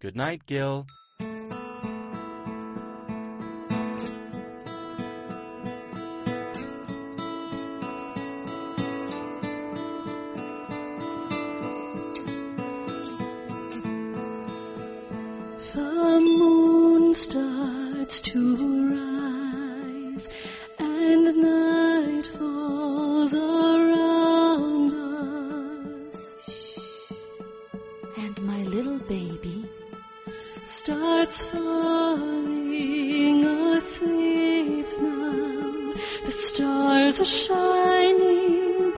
Good night, Gil. The moon starts to rise and night falls around us. And my little baby starts falling asleep now. The stars are shining